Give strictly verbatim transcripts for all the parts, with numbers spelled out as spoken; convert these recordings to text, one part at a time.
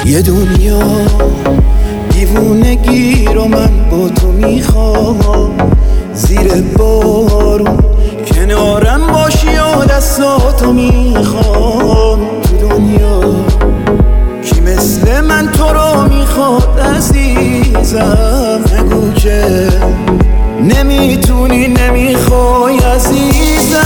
یه دنیا دیوونگی رو من با تو میخوام، زیر بارون کنارم باشی و دستاتو میخوام. تو دنیا کی مثل من تو رو میخواد عزیزم؟ نگو که نمیتونی نمیخوای عزیزم.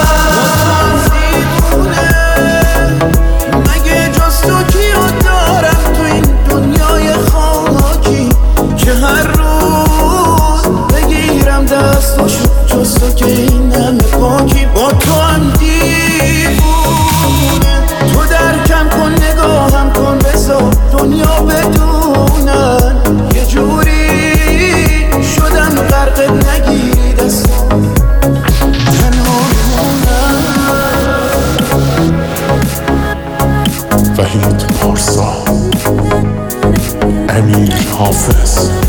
مگه جز تو کیو دارم تو این دنیای خاکی که هر روز بگیرم دستاشو، جز تو که این همه پاکی. با تو هم دیوونه، تو درکم کن نگاهم کن بذار دنیا بدونن یه جوری شدم غرقت نگیری دستم تنها بمونم. وحید پارسا، امیر حافظ.